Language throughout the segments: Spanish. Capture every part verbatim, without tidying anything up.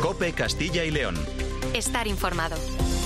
COPE Castilla y León. Estar informado.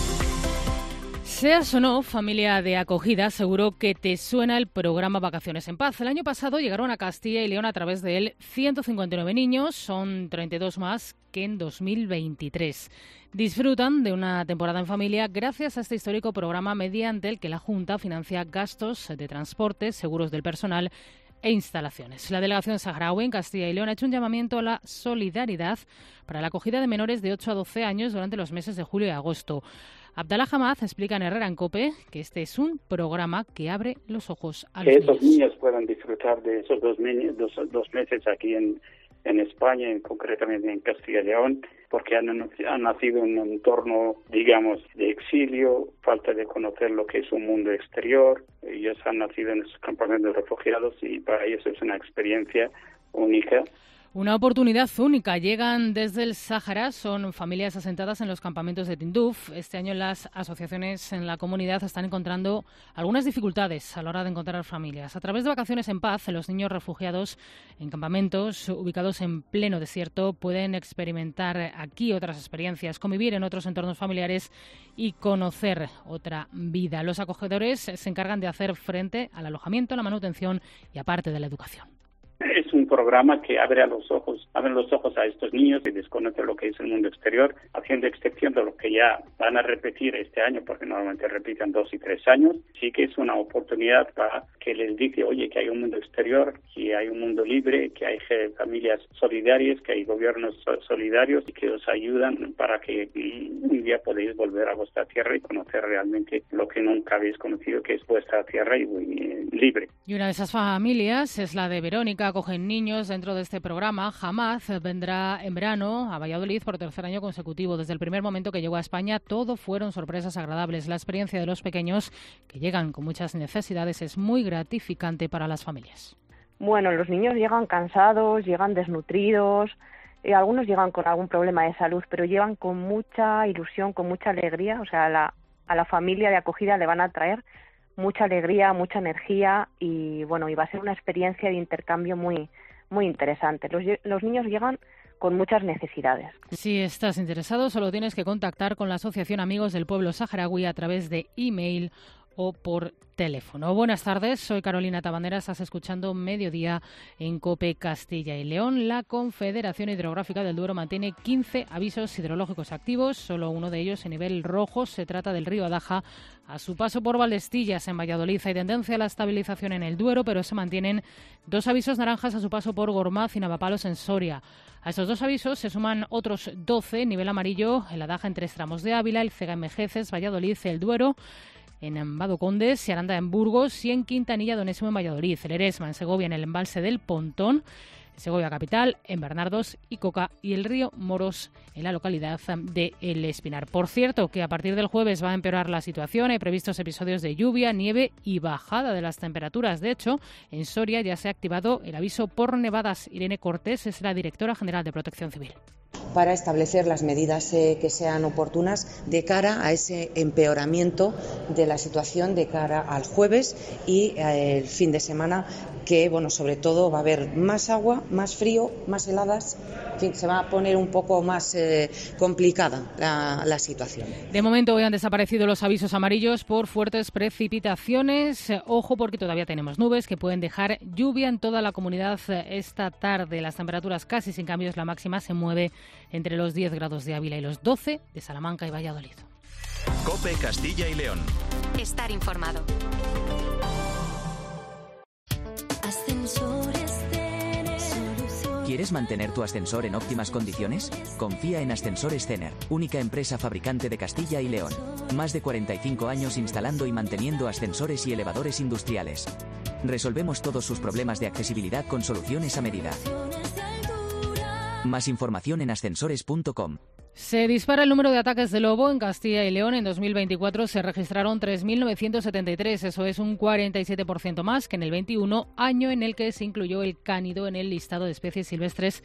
Seas o no familia de acogida, seguro que te suena el programa Vacaciones en Paz. El año pasado llegaron a Castilla y León a través de él ciento cincuenta y nueve niños, son treinta y dos más que en dos mil veintitrés. Disfrutan de una temporada en familia gracias a este histórico programa mediante el que la Junta financia gastos de transporte, seguros del personal e instalaciones. La delegación saharaui en Castilla y León ha hecho un llamamiento a la solidaridad para la acogida de menores de ocho a doce años durante los meses de julio y agosto. Abdallah Hamad explica en Herrera en COPE que este es un programa que abre los ojos a los que esos niños. niños puedan disfrutar de esos dos, dos, dos meses aquí en, en España, en, concretamente en Castilla y León, porque han, han nacido en un entorno, digamos, de exilio, falta de conocer lo que es un mundo exterior. Ellos han nacido en esos campamentos de refugiados y para ellos es una experiencia única. Una oportunidad única. Llegan desde el Sáhara, son familias asentadas en los campamentos de Tinduf. Este año las asociaciones en la comunidad están encontrando algunas dificultades a la hora de encontrar familias. A través de Vacaciones en Paz, los niños refugiados en campamentos ubicados en pleno desierto pueden experimentar aquí otras experiencias, convivir en otros entornos familiares y conocer otra vida. Los acogedores se encargan de hacer frente al alojamiento, la manutención y aparte de la educación. Es un programa que abre a los ojos, abre los ojos a estos niños y desconoce lo que es el mundo exterior, haciendo excepción de lo que ya van a repetir este año, porque normalmente repiten dos y tres años. Sí que es una oportunidad para que les diga, oye, que hay un mundo exterior, que hay un mundo libre, que hay familias solidarias, que hay gobiernos solidarios y que os ayudan para que un día podéis volver a vuestra tierra y conocer realmente lo que nunca habéis conocido, que es vuestra tierra y muy libre. Y una de esas familias es la de Verónica. Acogen niños dentro de este programa. Hamad vendrá en verano a Valladolid por tercer año consecutivo. Desde el primer momento que llegó a España, todo fueron sorpresas agradables. La experiencia de los pequeños, que llegan con muchas necesidades, es muy gratificante para las familias. Bueno, los niños llegan cansados, llegan desnutridos, eh, algunos llegan con algún problema de salud, pero llegan con mucha ilusión, con mucha alegría. O sea, a la, a la familia de acogida le van a traer mucha alegría, mucha energía y bueno, y va a ser una experiencia de intercambio muy muy interesante. Los, los niños llegan con muchas necesidades. Si estás interesado, solo tienes que contactar con la Asociación Amigos del Pueblo Saharaui a través de email o por teléfono. Buenas tardes, soy Carolina Tabandera, estás escuchando Mediodía en COPE Castilla y León. La Confederación Hidrográfica del Duero mantiene quince avisos hidrológicos activos, solo uno de ellos en nivel rojo. Se trata del río Adaja. A su paso por Valdestillas, en Valladolid, hay tendencia a la estabilización en el Duero, pero se mantienen dos avisos naranjas a su paso por Gormaz y Navapalos, en Soria. A estos dos avisos se suman otros doce, nivel amarillo, el Adaja en tres tramos de Ávila, el Cega en Mejeces, Valladolid, el Duero en Vado Condes y Aranda en Burgos y en Quintanilla de Onésimo en Valladolid, el Eresma en Segovia en el embalse del Pontón, Segovia capital, en Bernardos y Coca y el río Moros en la localidad de El Espinar. Por cierto, que a partir del jueves va a empeorar la situación. Hay previstos episodios de lluvia, nieve y bajada de las temperaturas. De hecho, en Soria ya se ha activado el aviso por nevadas. Irene Cortés es la directora general de Protección Civil. Para establecer las medidas eh, que sean oportunas de cara a ese empeoramiento de la situación de cara al jueves y eh, el fin de semana, que bueno, sobre todo va a haber más agua, más frío, más heladas, en fin, se va a poner un poco más eh, complicada la, la situación. De momento hoy han desaparecido los avisos amarillos por fuertes precipitaciones. Ojo, porque todavía tenemos nubes que pueden dejar lluvia en toda la comunidad esta tarde. Las temperaturas casi sin cambios, la máxima se mueve entre los diez grados de Ávila y los doce de Salamanca y Valladolid. COPE Castilla y León. Estar informado. ¿Quieres mantener tu ascensor en óptimas condiciones? Confía en Ascensores Cener, única empresa fabricante de Castilla y León. Más de cuarenta y cinco años instalando y manteniendo ascensores y elevadores industriales. Resolvemos todos sus problemas de accesibilidad con soluciones a medida. Más información en ascensores punto com. Se dispara el número de ataques de lobo en Castilla y León. En dos mil veinticuatro se registraron tres mil novecientos setenta y tres, eso es un cuarenta y siete por ciento más que en el veintiuno, año en el que se incluyó el cánido en el listado de especies silvestres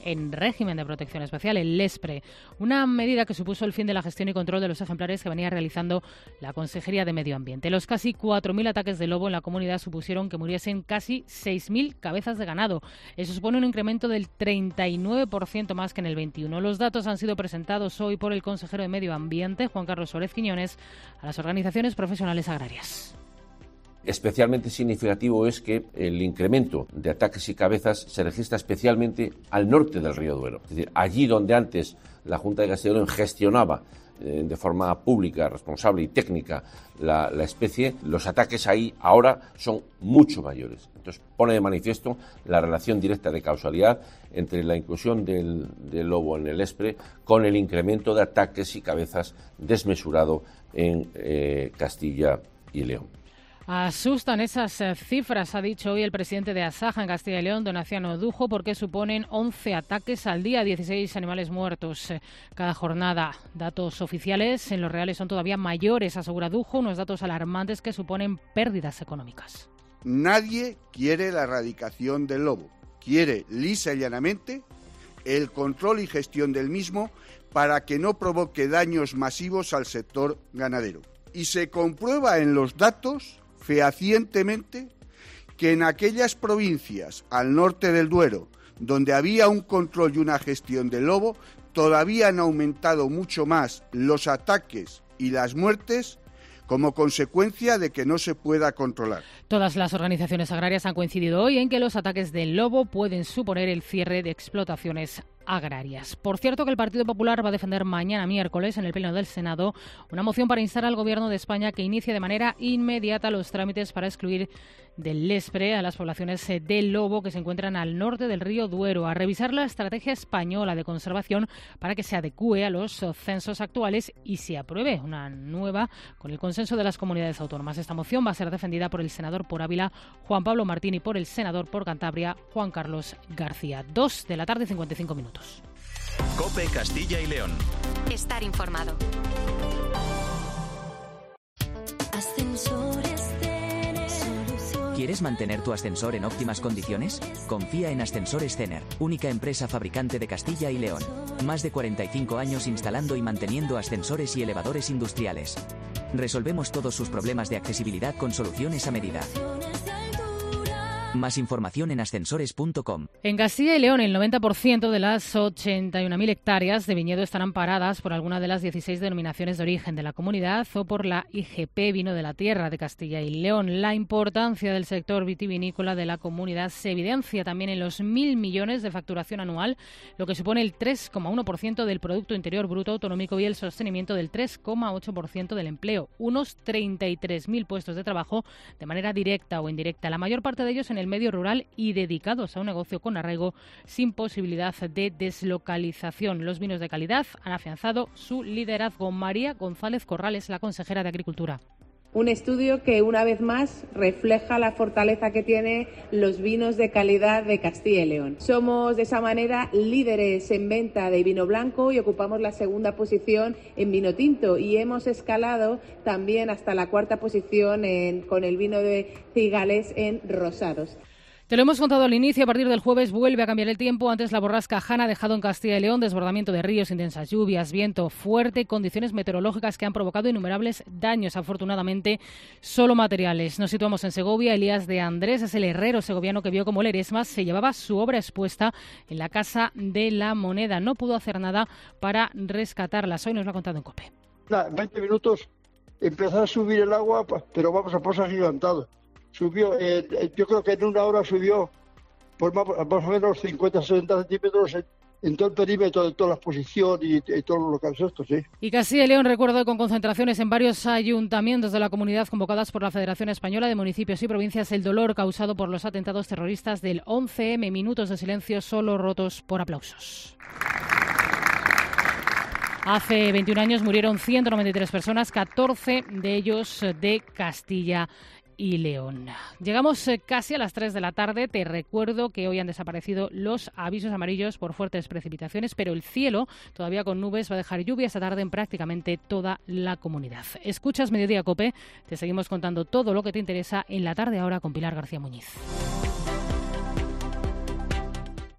en régimen de protección especial, el LESPRE, una medida que supuso el fin de la gestión y control de los ejemplares que venía realizando la Consejería de Medio Ambiente. Los casi cuatro mil ataques de lobo en la comunidad supusieron que muriesen casi seis mil cabezas de ganado. Eso supone un incremento del treinta y nueve por ciento más que en el veintiuno. Los datos han sido presentados hoy por el consejero de Medio Ambiente, Juan Carlos Suárez Quiñones, a las organizaciones profesionales agrarias. Especialmente significativo es que el incremento de ataques y cabezas se registra especialmente al norte del río Duero. Es decir, allí donde antes la Junta de Castilla y León gestionaba eh, de forma pública, responsable y técnica la, la especie, los ataques ahí ahora son mucho mayores. Entonces pone de manifiesto la relación directa de causalidad entre la inclusión del, del lobo en el LESPRE con el incremento de ataques y cabezas desmesurado en eh, Castilla y León. Asustan esas cifras, ha dicho hoy el presidente de Asaja en Castilla y León, Donaciano Dujo, porque suponen once ataques al día, dieciséis animales muertos cada jornada. Datos oficiales en los reales son todavía mayores, asegura Dujo, unos datos alarmantes que suponen pérdidas económicas. Nadie quiere la erradicación del lobo, quiere lisa y llanamente el control y gestión del mismo para que no provoque daños masivos al sector ganadero. Y se comprueba en los datos fehacientemente que en aquellas provincias al norte del Duero donde había un control y una gestión del lobo, todavía han aumentado mucho más los ataques y las muertes como consecuencia de que no se pueda controlar. Todas las organizaciones agrarias han coincidido hoy en que los ataques del lobo pueden suponer el cierre de explotaciones agrarias. Por cierto, que el Partido Popular va a defender mañana miércoles en el Pleno del Senado una moción para instar al Gobierno de España que inicie de manera inmediata los trámites para excluir del LESPRE a las poblaciones del lobo que se encuentran al norte del río Duero, a revisar la estrategia española de conservación para que se adecúe a los censos actuales y se apruebe una nueva con el consenso de las comunidades autónomas. Esta moción va a ser defendida por el senador por Ávila, Juan Pablo Martín, y por el senador por Cantabria, Juan Carlos García. Dos de la tarde, cincuenta y cinco minutos. COPE Castilla y León. Estar informado. ¿Quieres mantener tu ascensor en óptimas condiciones? Confía en Ascensores Zener, única empresa fabricante de Castilla y León. Más de cuarenta y cinco años instalando y manteniendo ascensores y elevadores industriales. Resolvemos todos sus problemas de accesibilidad con soluciones a medida. Más información en ascensores punto com. En Castilla y León, el noventa por ciento de las ochenta y una mil hectáreas de viñedo estarán paradas por alguna de las dieciséis denominaciones de origen de la comunidad o por la I G P Vino de la Tierra de Castilla y León. La importancia del sector vitivinícola de la comunidad se evidencia también en los mil millones de facturación anual, lo que supone el tres coma uno por ciento del Producto Interior Bruto Autonómico y el sostenimiento del tres coma ocho por ciento del empleo. Unos treinta y tres mil puestos de trabajo de manera directa o indirecta, la mayor parte de ellos en el medio rural y dedicados a un negocio con arraigo sin posibilidad de deslocalización. Los vinos de calidad han afianzado su liderazgo. María González Corrales, la consejera de Agricultura. Un estudio que una vez más refleja la fortaleza que tienen los vinos de calidad de Castilla y León. Somos de esa manera líderes en venta de vino blanco y ocupamos la segunda posición en vino tinto y hemos escalado también hasta la cuarta posición en, con el vino de Cigales en rosados. Te lo hemos contado al inicio, a partir del jueves vuelve a cambiar el tiempo. Antes la borrasca Hanna ha dejado en Castilla y León desbordamiento de ríos, intensas lluvias, viento fuerte y condiciones meteorológicas que han provocado innumerables daños, afortunadamente solo materiales. Nos situamos en Segovia. Elías de Andrés es el herrero segoviano que vio cómo Ledesma se llevaba su obra expuesta en la Casa de la Moneda. No pudo hacer nada para rescatarlas. Hoy nos lo ha contado en COPE. En veinte minutos empezó a subir el agua, pero vamos a paso agigantado. Subió, eh, yo creo que en una hora subió por más, más o menos cincuenta a sesenta centímetros en, en todo el perímetro de toda la exposición y, y todos los locales estos, sí. Y Castilla y León, recuerdo, con concentraciones en varios ayuntamientos de la comunidad convocadas por la Federación Española de Municipios y Provincias. El dolor causado por los atentados terroristas del once eme, minutos de silencio solo rotos por aplausos. Hace veintiún años murieron ciento noventa y tres personas, catorce de ellos de Castilla y León. Llegamos casi a las tres de la tarde. Te recuerdo que hoy han desaparecido los avisos amarillos por fuertes precipitaciones, pero el cielo, todavía con nubes, va a dejar lluvia esta tarde en prácticamente toda la comunidad. Escuchas Mediodía COPE, te seguimos contando todo lo que te interesa en la tarde ahora con Pilar García Muñiz.